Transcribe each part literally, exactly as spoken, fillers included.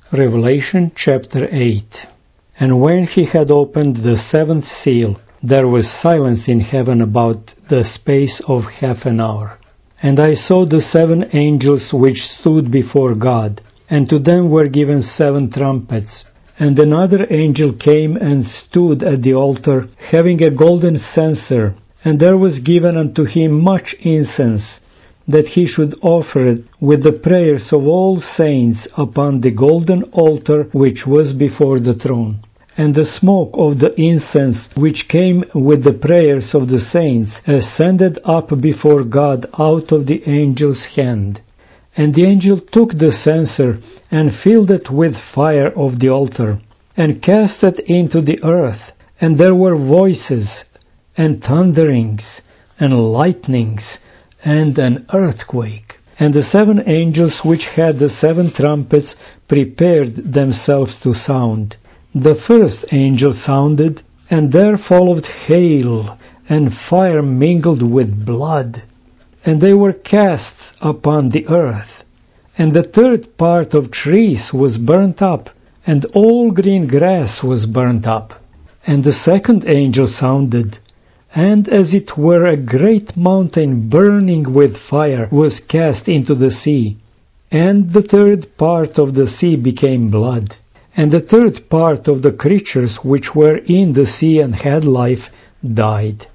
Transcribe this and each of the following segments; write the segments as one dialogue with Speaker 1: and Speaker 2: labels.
Speaker 1: Revelation chapter eight. And when he had opened the seventh seal, there was silence in heaven about the space of half an hour. And I saw the seven angels which stood before God, and to them were given seven trumpets. And another angel came and stood at the altar, having a golden censer, and there was given unto him much incense, that he should offer it with the prayers of all saints upon the golden altar which was before the throne. And the smoke of the incense which came with the prayers of the saints ascended up before God out of the angel's hand. And the angel took the censer and filled it with fire of the altar, and cast it into the earth. And there were voices, and thunderings, and lightnings, and an earthquake. And the seven angels which had the seven trumpets prepared themselves to sound. The first angel sounded, and there followed hail, and fire mingled with blood. And they were cast upon the earth. And the third part of trees was burnt up, and all green grass was burnt up. And the second angel sounded, and as it were a great mountain burning with fire was cast into the sea. And the third part of the sea became blood. And the third part of the creatures which were in the sea and had life died.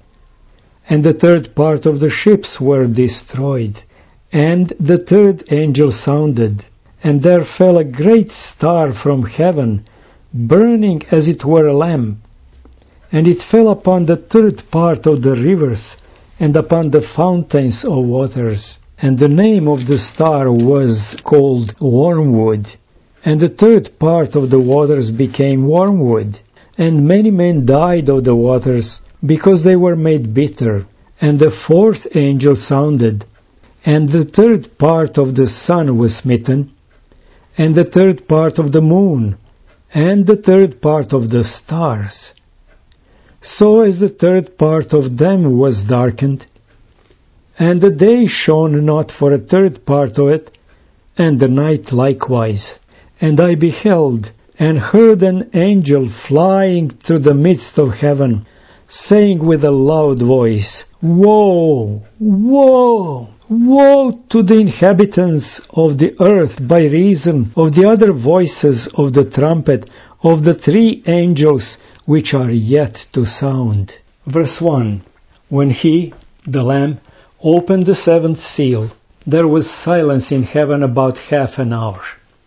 Speaker 1: And the third part of the ships were destroyed. And the third angel sounded, and there fell a great star from heaven, burning as it were a lamp. And it fell upon the third part of the rivers, and upon the fountains of waters. And the name of the star was called Wormwood. And the third part of the waters became wormwood. And many men died of the waters, because they were made bitter. And the fourth angel sounded, and the third part of the sun was smitten, and the third part of the moon, and the third part of the stars. So as the third part of them was darkened, and the day shone not for a third part of it, and the night likewise. And I beheld, and heard an angel flying through the midst of heaven, saying with a loud voice, Woe! Woe! Woe to the inhabitants of the earth by reason of the other voices of the trumpet of the three angels which are yet to sound. Verse one. When he, the Lamb, opened the seventh seal, there was silence in heaven about half an hour.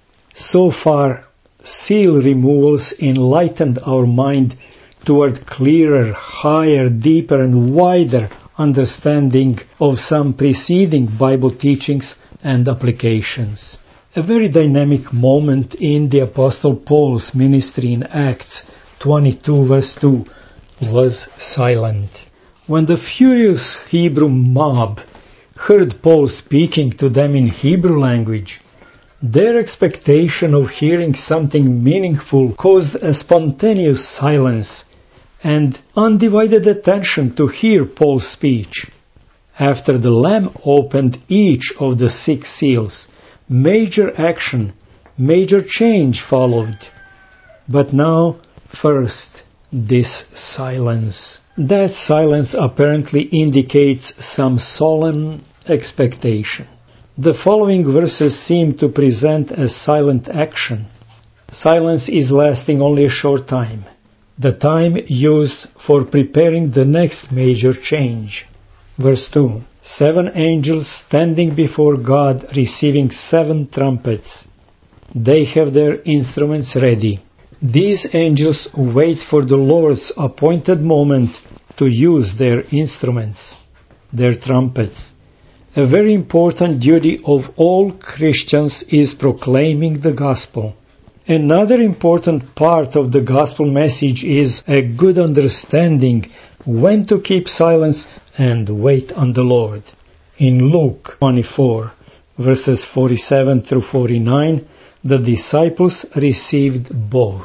Speaker 1: So far, seal removals enlightened our mind toward clearer, higher, deeper, and wider understanding of some preceding Bible teachings and applications. A very dynamic moment in the Apostle Paul's ministry in Acts twenty-two verse two was silent. When the furious Hebrew mob heard Paul speaking to them in Hebrew language, their expectation of hearing something meaningful caused a spontaneous silence and undivided attention to hear Paul's speech. After the Lamb opened each of the six seals, major action, major change followed. But now, first, this silence. That silence apparently indicates some solemn expectation. The following verses seem to present a silent action. Silence is lasting only a short time, the time used for preparing the next major change. Verse two. Seven angels standing before God receiving seven trumpets. They have their instruments ready. These angels wait for the Lord's appointed moment to use their instruments, their trumpets. A very important duty of all Christians is proclaiming the gospel. Another important part of the gospel message is a good understanding when to keep silence and wait on the Lord. In Luke twenty-four, verses forty-seven through forty-nine, the disciples received both.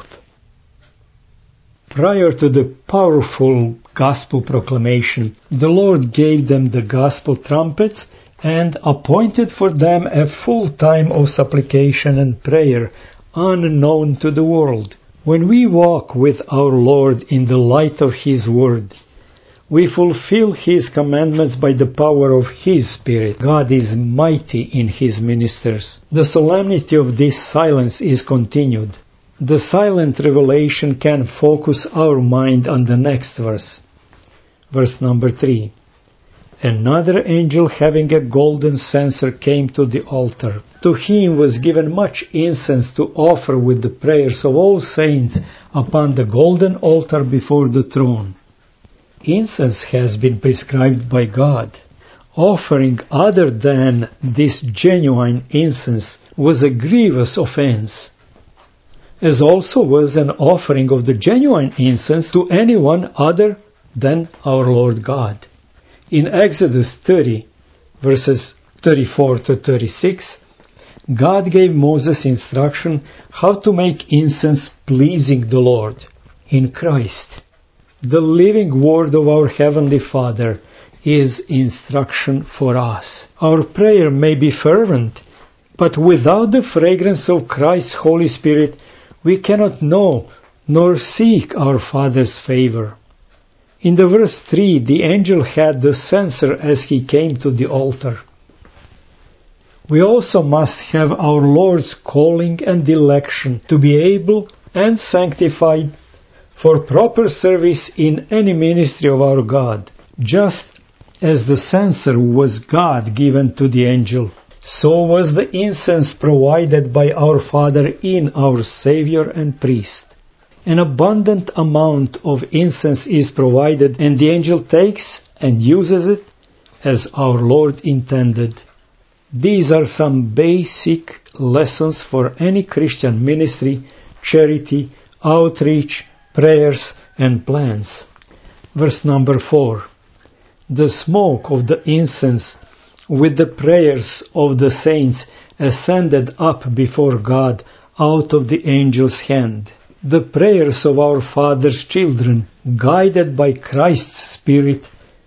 Speaker 1: Prior to the powerful gospel proclamation, the Lord gave them the gospel trumpets and appointed for them a full time of supplication and prayer unknown to the world. When we walk with our Lord in the light of His Word, we fulfill His commandments by the power of His Spirit. God is mighty in His ministers. The solemnity of this silence is continued. The silent revelation can focus our mind on the next verse. Verse number three. Another angel having a golden censer came to the altar. To him was given much incense to offer with the prayers of all saints upon the golden altar before the throne. Incense has been prescribed by God. Offering other than this genuine incense was a grievous offense, as also was an offering of the genuine incense to anyone other than our Lord God. In Exodus thirty, verses thirty-four to thirty-six, God gave Moses instruction how to make incense pleasing the Lord. In Christ, the living Word of our Heavenly Father is instruction for us. Our prayer may be fervent, but without the fragrance of Christ's Holy Spirit, we cannot know nor seek our Father's favor. In the verse three, the angel had the censer as he came to the altar. We also must have our Lord's calling and election to be able and sanctified for proper service in any ministry of our God. Just as the censer was God given to the angel, so was the incense provided by our Father in our Savior and Priest. An abundant amount of incense is provided, and the angel takes and uses it as our Lord intended. These are some basic lessons for any Christian ministry, charity, outreach, prayers, and plans. Verse number four. The smoke of the incense with the prayers of the saints ascended up before God out of the angel's hand. The prayers of our Father's children, guided by Christ's Spirit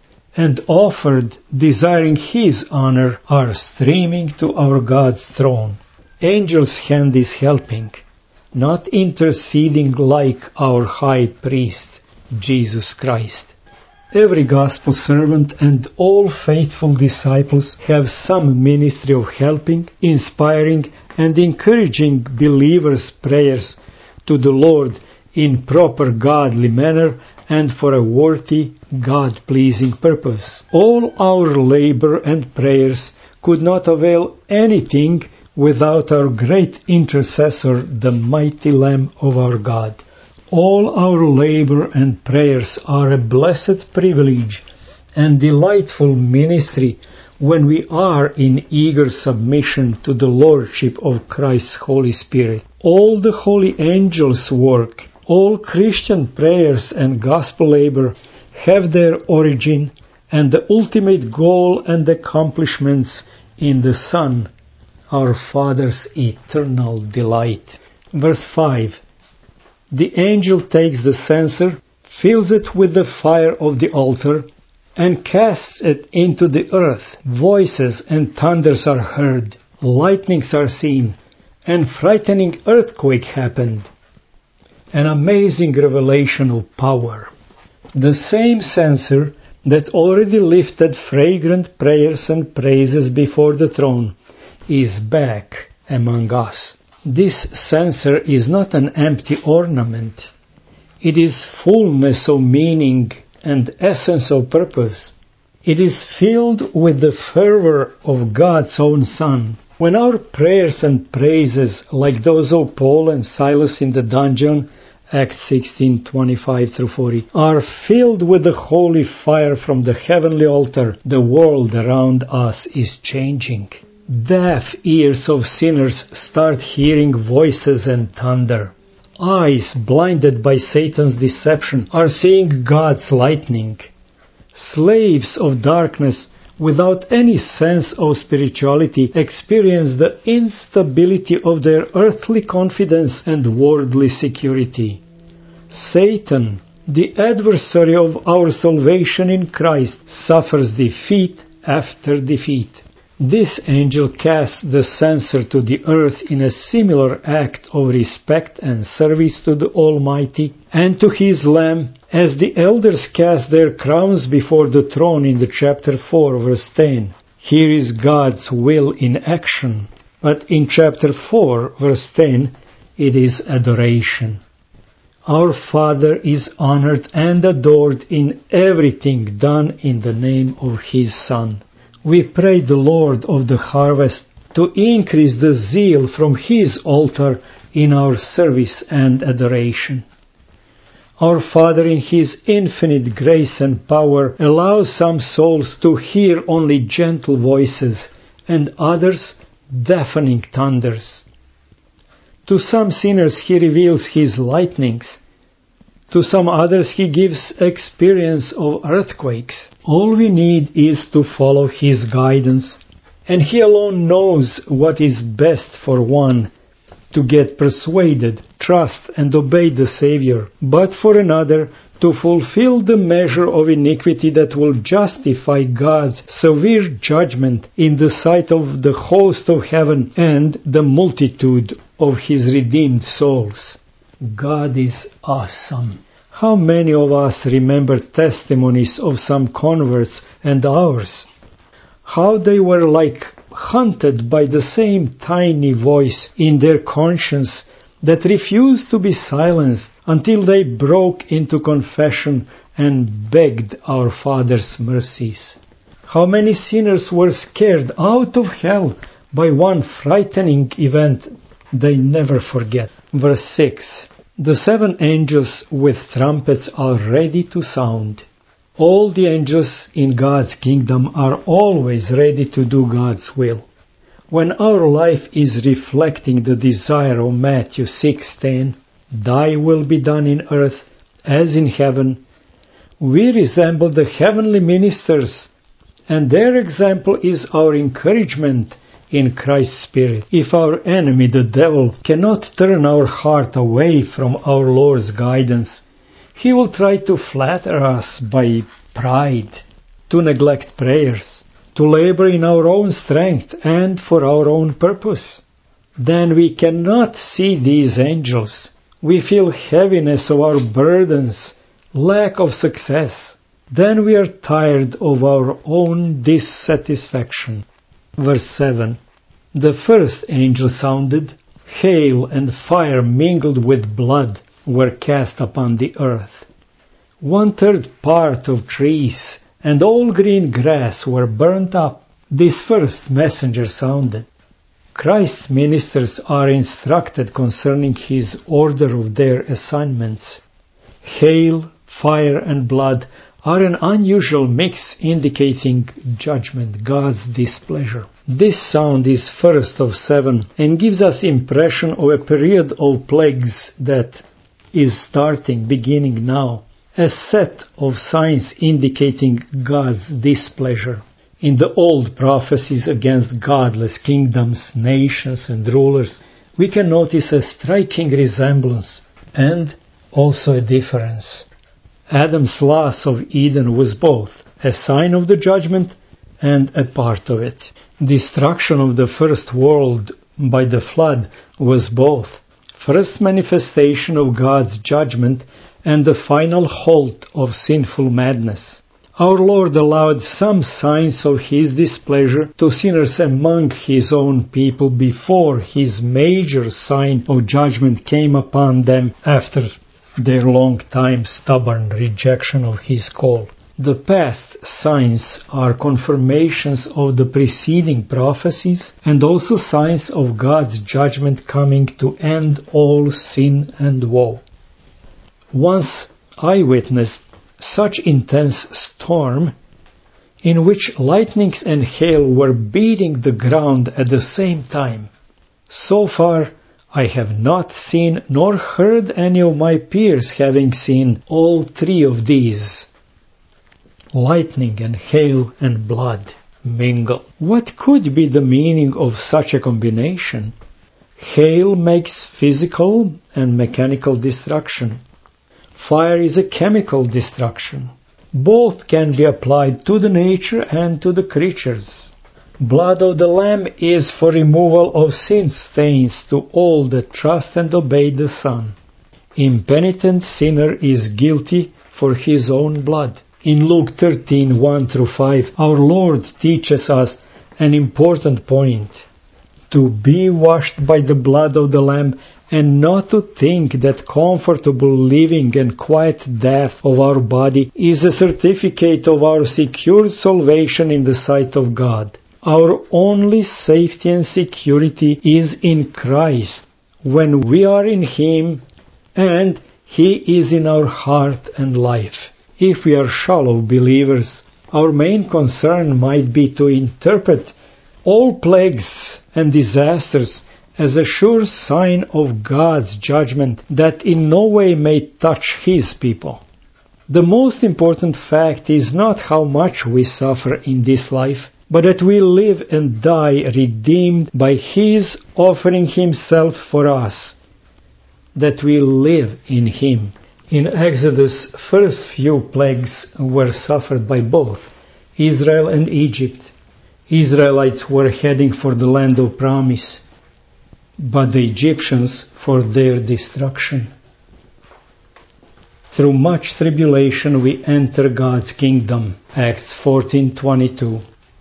Speaker 1: and offered desiring His honor, are streaming to our God's throne. Angel's hand is helping, not interceding like our high priest, Jesus Christ. Every gospel servant and all faithful disciples have some ministry of helping, inspiring, and encouraging believers' prayers to the Lord in proper godly manner and for a worthy, God-pleasing purpose. All our labor and prayers could not avail anything without our great intercessor, the mighty Lamb of our God. All our labor and prayers are a blessed privilege and delightful ministry when we are in eager submission to the Lordship of Christ's Holy Spirit. All the holy angels' work, all Christian prayers and gospel labor have their origin and the ultimate goal and accomplishments in the Son, our Father's eternal delight. Verse five. The angel takes the censer, fills it with the fire of the altar, and casts it into the earth. Voices and thunders are heard, lightnings are seen, and frightening earthquake happened. An amazing revelation of power. The same censer that already lifted fragrant prayers and praises before the throne is back among us. This censer is not an empty ornament. It is fullness of meaning and essence of purpose. It is filled with the fervor of God's own Son. When our prayers and praises, like those of Paul and Silas in the dungeon, Acts sixteen, twenty-five through forty, are filled with the holy fire from the heavenly altar, the world around us is changing. Deaf ears of sinners start hearing voices and thunder. Eyes blinded by Satan's deception are seeing God's lightning. Slaves of darkness without any sense of spirituality experience the instability of their earthly confidence and worldly security. Satan, the adversary of our salvation in Christ, suffers defeat after defeat. This angel cast the censer to the earth in a similar act of respect and service to the Almighty and to His Lamb, as the elders cast their crowns before the throne in the chapter four, verse ten. Here is God's will in action. But in chapter four, verse ten, it is adoration. Our Father is honored and adored in everything done in the name of His Son. We pray the Lord of the harvest to increase the zeal from His altar in our service and adoration. Our Father in His infinite grace and power allows some souls to hear only gentle voices and others deafening thunders. To some sinners He reveals His lightnings. To some others He gives experience of earthquakes. All we need is to follow His guidance, and He alone knows what is best for one, to get persuaded, trust and obey the Savior, but for another, to fulfill the measure of iniquity that will justify God's severe judgment in the sight of the host of heaven and the multitude of His redeemed souls. God is awesome. How many of us remember testimonies of some converts and ours? How they were like hunted by the same tiny voice in their conscience that refused to be silenced until they broke into confession and begged our Father's mercies. How many sinners were scared out of hell by one frightening event they never forget. Verse six. The seven angels with trumpets are ready to sound. All the angels in God's kingdom are always ready to do God's will. When our life is reflecting the desire of Matthew six ten, Thy will be done in earth as in heaven, we resemble the heavenly ministers, and their example is our encouragement in Christ's Spirit. If our enemy, the devil, cannot turn our heart away from our Lord's guidance, he will try to flatter us by pride, to neglect prayers, to labor in our own strength and for our own purpose. Then we cannot see these angels. We feel heaviness of our burdens, lack of success. Then we are tired of our own dissatisfaction. Verse seven. The first angel sounded. Hail and fire mingled with blood were cast upon the earth. One-third part of trees and all green grass were burnt up. This first messenger sounded. Christ's ministers are instructed concerning His order of their assignments. Hail, fire, and blood are an unusual mix indicating judgment, God's displeasure. This sound is first of seven and gives us impression of a period of plagues that is starting, beginning now, a set of signs indicating God's displeasure. In the old prophecies against godless kingdoms, nations, and rulers, we can notice a striking resemblance and also a difference. Adam's loss of Eden was both a sign of the judgment and a part of it. Destruction of the first world by the flood was both first manifestation of God's judgment and the final halt of sinful madness. Our Lord allowed some signs of His displeasure to sinners among His own people before His major sign of judgment came upon them after their long-time stubborn rejection of His call. The past signs are confirmations of the preceding prophecies and also signs of God's judgment coming to end all sin and woe. Once I witnessed such intense storm in which lightnings and hail were beating the ground at the same time. So far, I have not seen nor heard any of my peers having seen all three of these. Lightning and hail and blood mingle. What could be the meaning of such a combination? Hail makes physical and mechanical destruction. Fire is a chemical destruction. Both can be applied to the nature and to the creatures. Blood of the Lamb is for removal of sin stains to all that trust and obey the Son. Impenitent sinner is guilty for his own blood. In Luke thirteen, one through five, our Lord teaches us an important point: to be washed by the blood of the Lamb, and not to think that comfortable living and quiet death of our body is a certificate of our secure salvation in the sight of God. Our only safety and security is in Christ, when we are in Him and He is in our heart and life. If we are shallow believers, our main concern might be to interpret all plagues and disasters as a sure sign of God's judgment that in no way may touch His people. The most important fact is not how much we suffer in this life, but that we live and die redeemed by His offering Himself for us, that we live in Him. In Exodus, first few plagues were suffered by both Israel and Egypt. Israelites were heading for the land of promise, but the Egyptians for their destruction. Through much tribulation we enter God's kingdom. Acts fourteen twenty-two.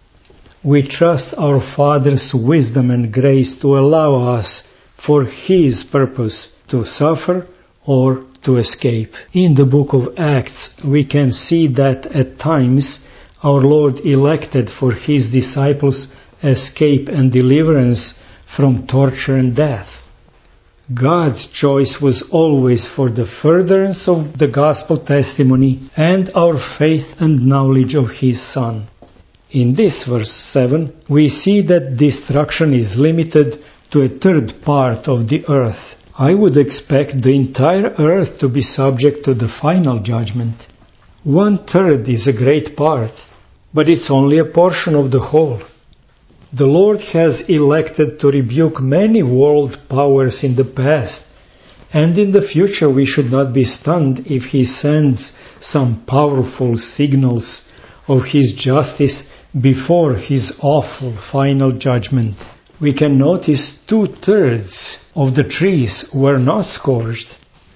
Speaker 1: We trust our Father's wisdom and grace to allow us, for His purpose, to suffer or to escape. In the book of Acts, we can see that at times our Lord elected for His disciples escape and deliverance from torture and death. God's choice was always for the furtherance of the gospel testimony and our faith and knowledge of His Son. In this verse seven, we see that destruction is limited to a third part of the earth. I would expect the entire earth to be subject to the final judgment. One third is a great part, but it's only a portion of the whole. The Lord has elected to rebuke many world powers in the past, and in the future we should not be stunned if He sends some powerful signals of His justice before His awful final judgment. We can notice two-thirds of the trees were not scorched,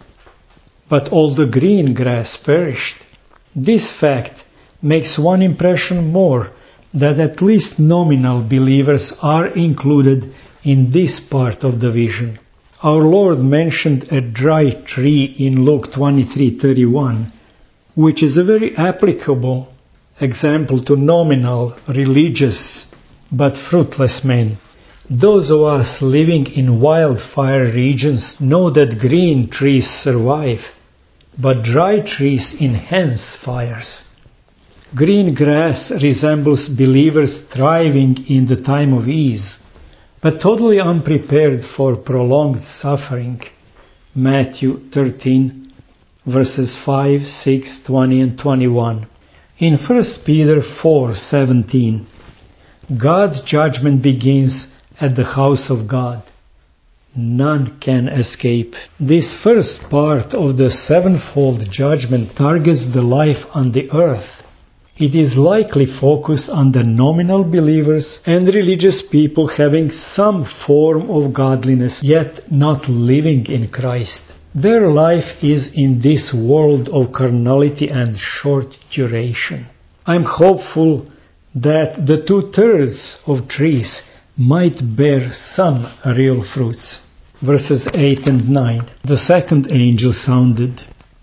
Speaker 1: but all the green grass perished. This fact makes one impression more, that at least nominal believers are included in this part of the vision. Our Lord mentioned a dry tree in Luke twenty-three thirty-one, which is a very applicable example to nominal, religious, but fruitless men. Those of us living in wildfire regions know that green trees survive, but dry trees enhance fires. Green grass resembles believers thriving in the time of ease, but totally unprepared for prolonged suffering. Matthew thirteen, verses five, six, twenty and twenty-one. In First Peter four seventeen, God's judgment begins at the house of God. None can escape. This first part of the sevenfold judgment targets the life on the earth. It is likely focused on the nominal believers and religious people having some form of godliness, yet not living in Christ. Their life is in this world of carnality and short duration. I am hopeful that the two-thirds of trees might bear some real fruits. Verses eight and nine. The second angel sounded.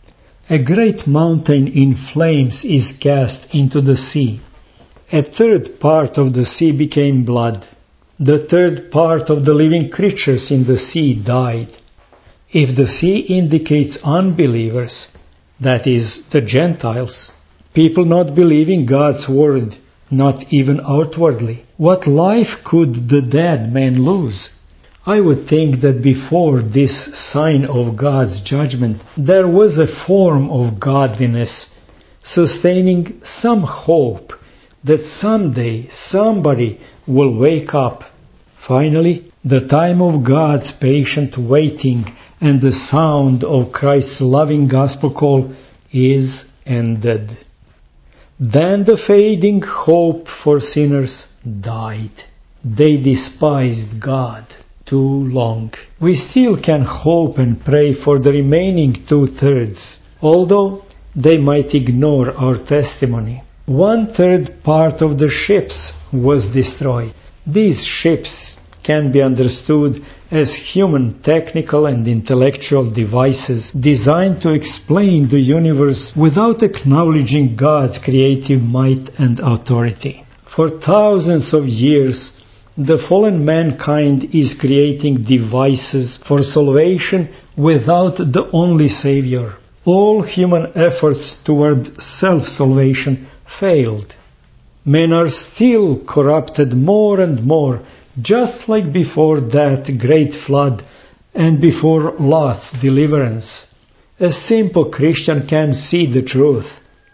Speaker 1: A great mountain in flames is cast into the sea. A third part of the sea became blood. The third part of the living creatures in the sea died. If the sea indicates unbelievers, that is, the Gentiles, people not believing God's word, not even outwardly, what life could the dead man lose? I would think that before this sign of God's judgment, there was a form of godliness, sustaining some hope that someday somebody will wake up. Finally, the time of God's patient waiting and the sound of Christ's loving gospel call is ended. Then the fading hope for sinners died. They despised God too long. We still can hope and pray for the remaining two-thirds, although they might ignore our testimony. One-third part of the ships was destroyed. These ships can be understood as human technical and intellectual devices designed to explain the universe without acknowledging God's creative might and authority. For thousands of years, the fallen mankind is creating devices for salvation without the only Savior. All human efforts toward self-salvation failed. Men are still corrupted more and more, just like before that great flood and before Lot's deliverance. A simple Christian can see the truth.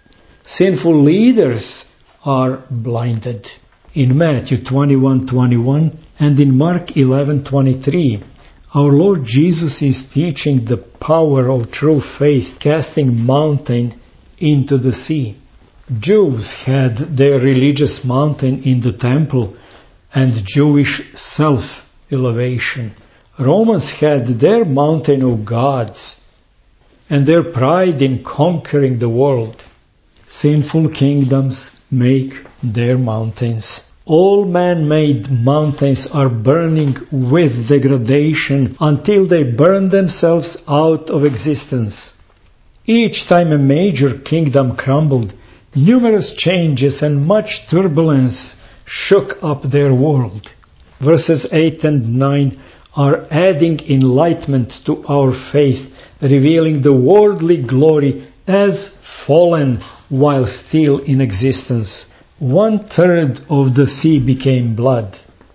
Speaker 1: Sinful leaders are blinded. In Matthew twenty-one twenty-one and in Mark eleven twenty-three, our Lord Jesus is teaching the power of true faith, casting mountain into the sea. Jews had their religious mountain in the temple and Jewish self-elevation. Romans had their mountain of gods and their pride in conquering the world. Sinful kingdoms make their mountains. All man-made mountains are burning with degradation until they burn themselves out of existence. Each time a major kingdom crumbled, numerous changes and much turbulence shook up their world. Verses eight and nine are adding enlightenment to our faith, revealing the worldly glory as fallen while still in existence. One-third of the sea became blood.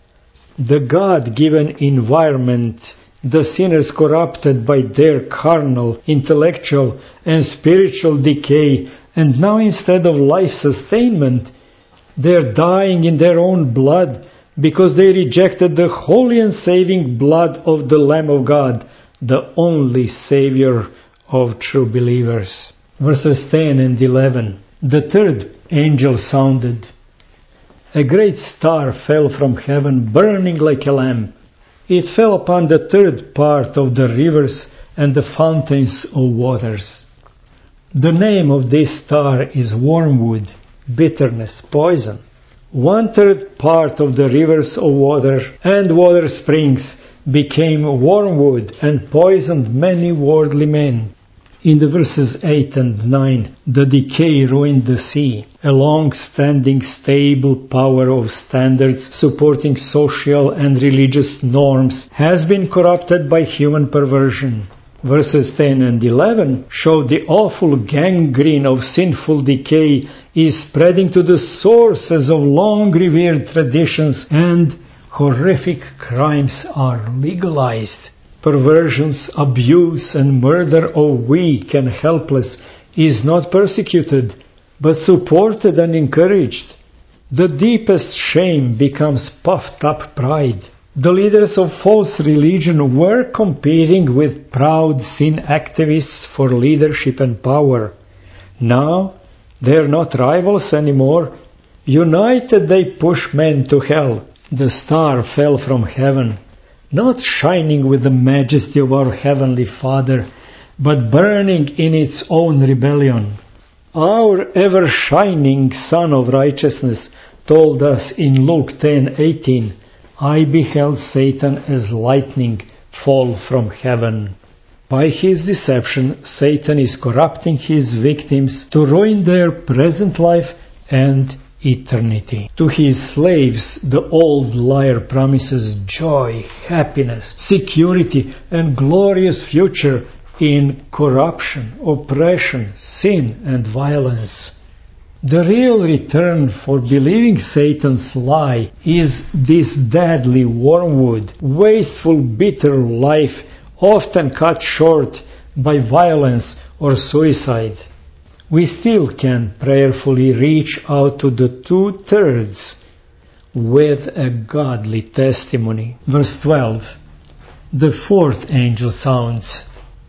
Speaker 1: The God-given environment the sinners corrupted by their carnal, intellectual, and spiritual decay, and now instead of life sustainment, they're dying in their own blood because they rejected the holy and saving blood of the Lamb of God, the only Savior of true believers. Verses ten and eleven. The third angel sounded. A great star fell from heaven, burning like a lamp. It fell upon the third part of the rivers and the fountains of waters. The name of this star is wormwood, bitterness, poison. One-third part of the rivers of water and water springs became wormwood and poisoned many worldly men. In the verses eight and nine, the decay ruined the sea, a long-standing stable power of standards supporting social and religious norms has been corrupted by human perversion. Verses ten and eleven show the awful gangrene of sinful decay is spreading to the sources of long-revered traditions, and horrific crimes are legalized. Perversions, abuse, and murder of weak and helpless is not persecuted, but supported and encouraged. The deepest shame becomes puffed-up pride. The leaders of false religion were competing with proud sin activists for leadership and power. Now, they're not rivals anymore. United, they push men to hell. The star fell from heaven, not shining with the majesty of our Heavenly Father, but burning in its own rebellion. Our ever-shining Son of Righteousness told us in Luke ten eighteen, I beheld Satan as lightning fall from heaven. By his deception, Satan is corrupting his victims to ruin their present life and eternity. To his slaves, the old liar promises joy, happiness, security, and glorious future in corruption, oppression, sin, and violence. The real return for believing Satan's lie is this deadly wormwood, wasteful, bitter life, often cut short by violence or suicide. We still can prayerfully reach out to the two-thirds with a godly testimony. Verse twelve. The fourth angel sounds.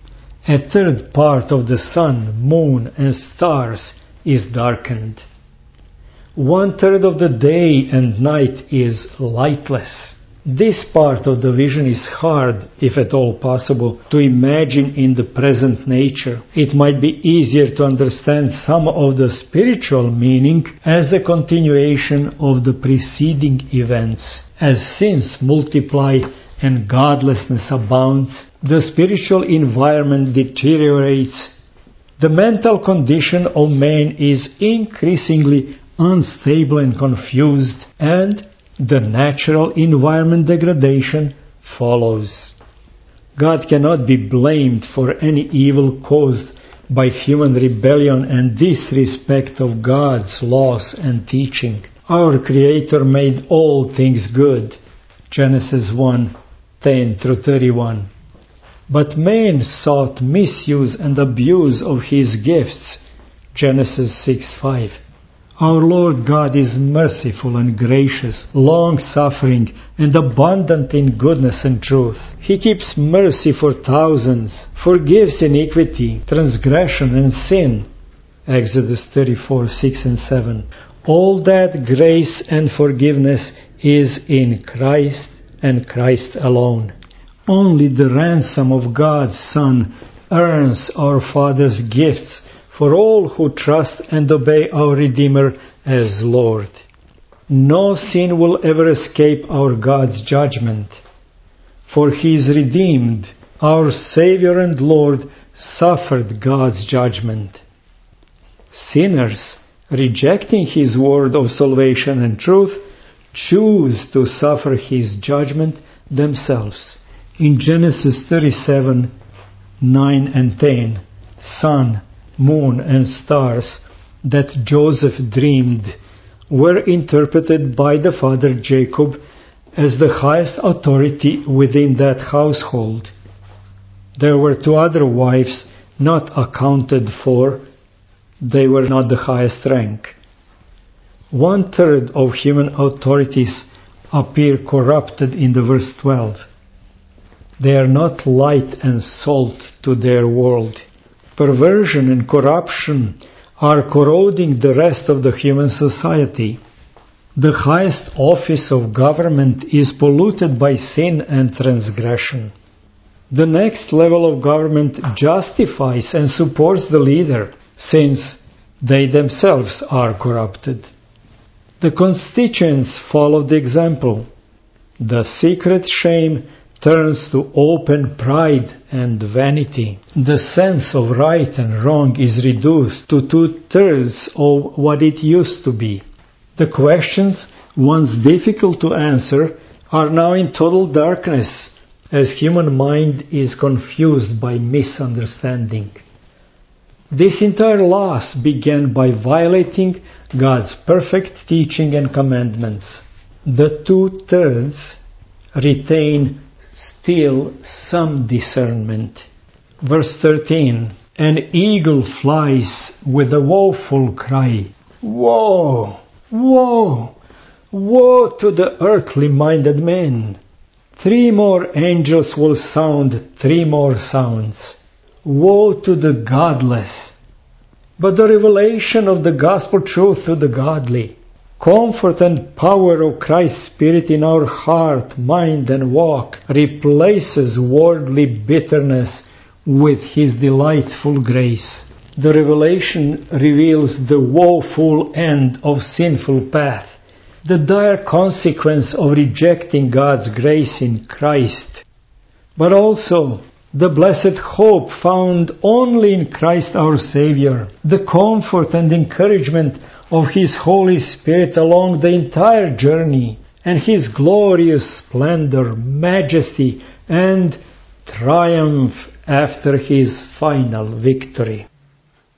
Speaker 1: A third part of the sun, moon, and stars is darkened. One third of the day and night is lightless. This part of the vision is hard, if at all possible, to imagine in the present nature. It might be easier to understand some of the spiritual meaning as a continuation of the preceding events. As sins multiply and godlessness abounds, the spiritual environment deteriorates. The mental condition of man is increasingly unstable and confused, and the natural environment degradation follows. God cannot be blamed for any evil caused by human rebellion and disrespect of God's laws and teaching. Our Creator made all things good. Genesis one, ten through thirty-one. But man sought misuse and abuse of his gifts. Genesis six, five. Our Lord God is merciful and gracious, long-suffering, and abundant in goodness and truth. He keeps mercy for thousands, forgives iniquity, transgression, and sin. Exodus thirty-four, six and seven. All that grace and forgiveness is in Christ and Christ alone. Only the ransom of God's Son earns our Father's gifts for all who trust and obey our Redeemer as Lord. No sin will ever escape our God's judgment, for He is redeemed. Our Savior and Lord suffered God's judgment. Sinners, rejecting His word of salvation and truth, choose to suffer His judgment themselves. In Genesis thirty-seven, nine and ten, sun, moon, and stars that Joseph dreamed were interpreted by the father Jacob as the highest authority within that household. There were two other wives not accounted for. They were not the highest rank. One third of human authorities appear corrupted in the verse twelve. They are not light and salt to their world. Perversion and corruption are corroding the rest of the human society. The highest office of government is polluted by sin and transgression. The next level of government justifies and supports the leader, since they themselves are corrupted. The constituents follow the example. The secret shame turns to open pride and vanity. The sense of right and wrong is reduced to two-thirds of what it used to be. The questions, once difficult to answer, are now in total darkness, as human mind is confused by misunderstanding. This entire loss began by violating God's perfect teaching and commandments. The two-thirds retain still some discernment. Verse thirteen. An eagle flies with a woeful cry. Woe! Woe! Woe to the earthly-minded man! Three more angels will sound three more sounds. Woe to the godless! But the revelation of the gospel truth to the godly, comfort and power of Christ's Spirit in our heart, mind, and walk replaces worldly bitterness with His delightful grace. The revelation reveals the woeful end of sinful path, the dire consequence of rejecting God's grace in Christ, but also the blessed hope found only in Christ our Savior, the comfort and encouragement of His Holy Spirit along the entire journey, and His glorious splendor, majesty, and triumph after His final victory.